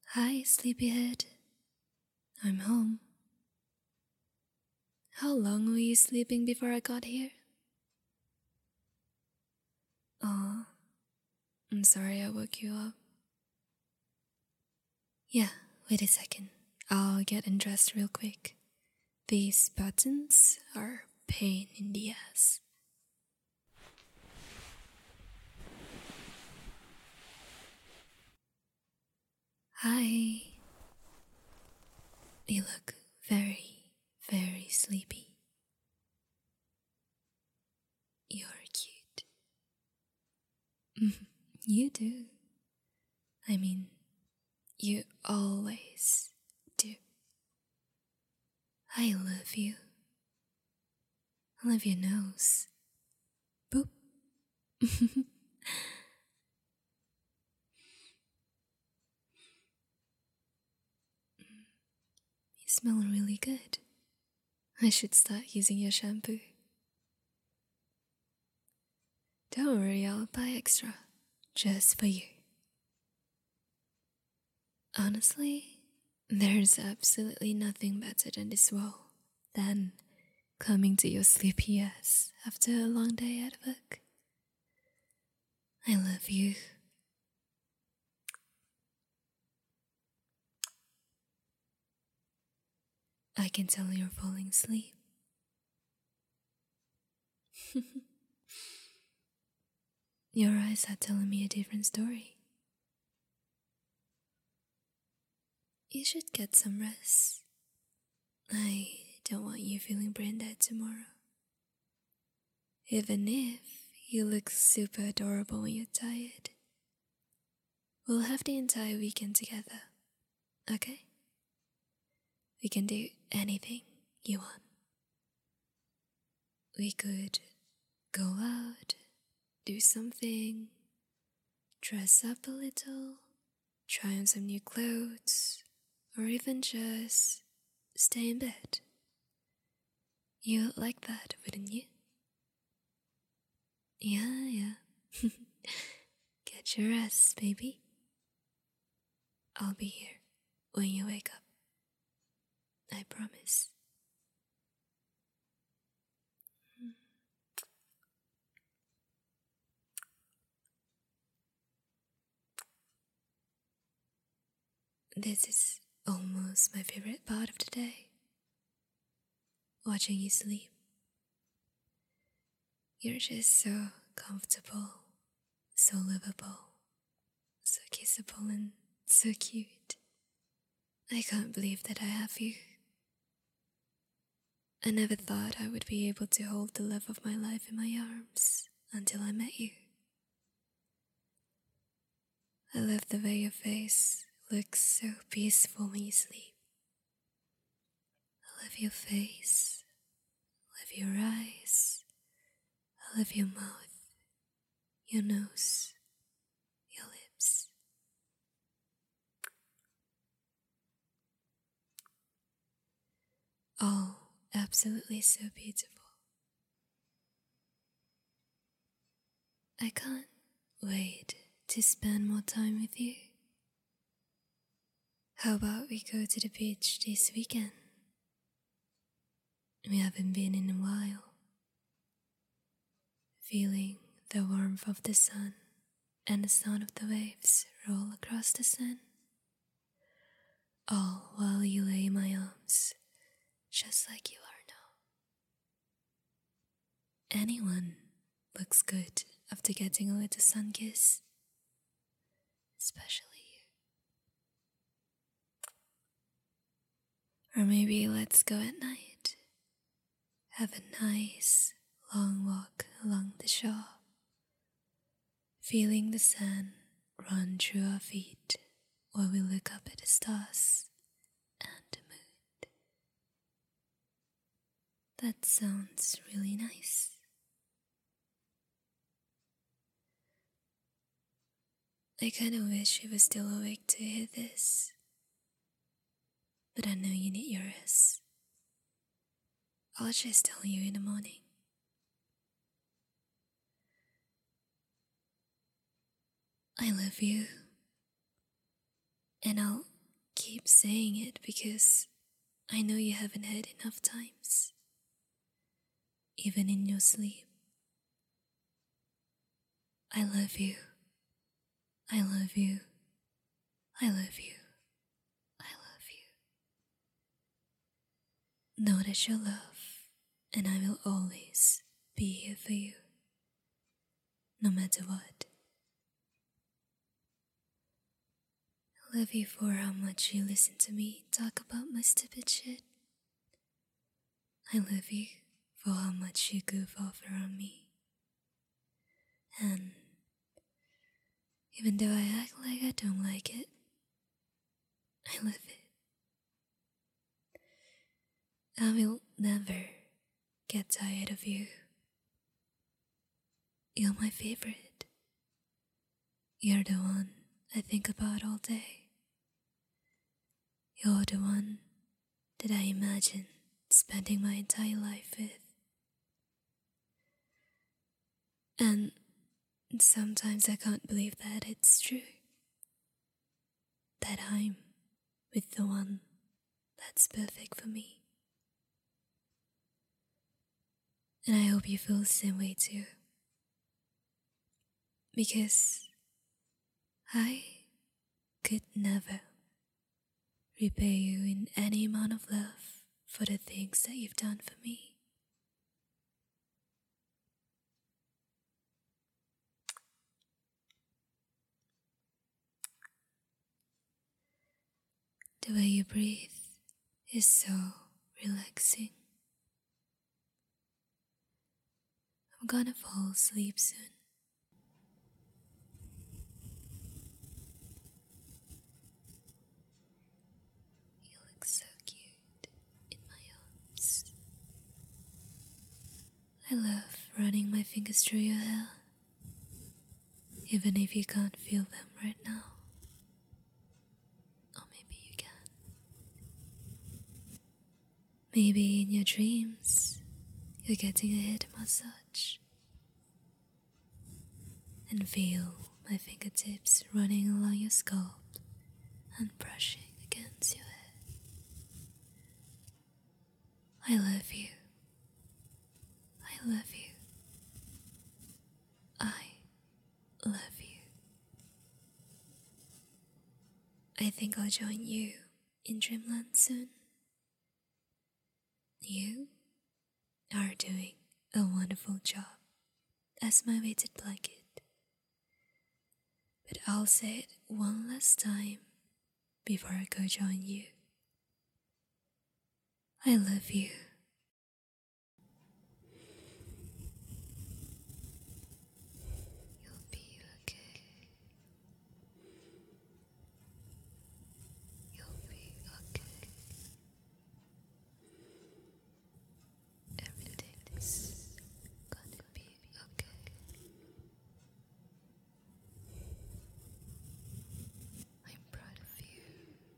Hi, sleepyhead. I'm home. How long were you sleeping before I got here? Oh, I'm sorry I woke you up. Yeah, wait a second. I'll get undressed real quick. These buttons are pain in the ass. Hi. You look very, very sleepy. You're cute. You do. I mean, you always do. I love you. I love your nose. Boop. You smell really good. I should start using your shampoo. Don't worry, I'll buy extra. Just for you. Honestly, there's absolutely nothing better than this world than coming to your sleepy ass after a long day at work. I love you. I can tell you're falling asleep. Your eyes are telling me a different story. You should get some rest. I don't want you feeling brain dead tomorrow. Even if you look super adorable when you're tired. We'll have the entire weekend together, okay? We can do anything you want. We could go out, do something, dress up a little, try on some new clothes, or even just stay in bed. You would like that, wouldn't you? Yeah. Get your rest, baby. I'll be here when you wake up. I promise. This is almost my favorite part of the day. Watching you sleep. You're just so comfortable, so livable, so kissable and so cute. I can't believe that I have you. I never thought I would be able to hold the love of my life in my arms until I met you. I love the way your face looks so peaceful when you sleep. I love your face. I love your eyes. I love your mouth, your nose, your lips. All absolutely so beautiful. I can't wait to spend more time with you. How about we go to the beach this weekend? We haven't been in a while. Feeling the warmth of the sun and the sound of the waves roll across the sand. All while you lay in my arms, just like you are now. Anyone looks good after getting a little sun kiss, especially you. Or maybe let's go at night. Have a nice long walk along the shore, feeling the sand run through our feet while we look up at the stars and the moon. That sounds really nice. I kinda wish you were still awake to hear this, but I know you need your rest. I'll just tell you in the morning. I love you, and I'll keep saying it because I know you haven't had enough times, even in your sleep. I love you. I love you. I love you. I love you. Know that you're loved, and I will always be here for you, no matter what. I love you for how much you listen to me talk about my stupid shit. I love you for how much you goof off around me. And even though I act like I don't like it, I love it. I will never get tired of you. You're my favorite. You're the one I think about all day. You're the one that I imagine spending my entire life with. And sometimes I can't believe that it's true. That I'm with the one that's perfect for me. And I hope you feel the same way too. Because I could never repay you in any amount of love for the things that you've done for me. The way you breathe is so relaxing. I'm gonna fall asleep soon. You look so cute in my arms. I love running my fingers through your hair, even if you can't feel them right now. Or maybe you can. Maybe in your dreams, you're getting a head massage. And feel my fingertips running along your scalp and brushing against your head. I love you. I love you. I love you. I think I'll join you in Dreamland soon. You are doing a wonderful job as my weighted blanket. But I'll say it one last time before I go join you. I love you. You'll be okay. You'll be okay. Everything's gonna be okay. I'm proud of you.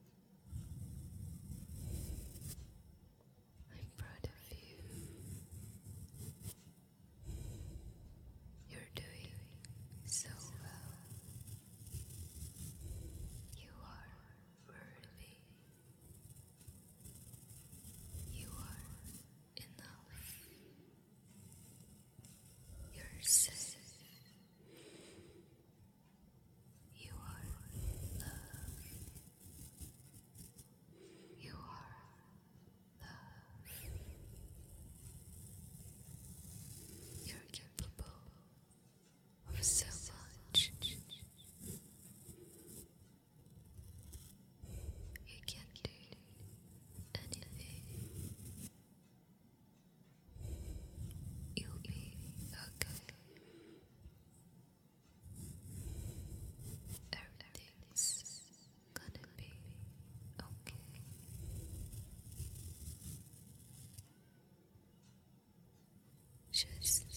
I'm proud of you. You're doing so well. You are worthy. You are enough. You're safe. You are love. You are love. You're capable of so much. You can do anything. You'll be okay. Everything's gonna be okay. Just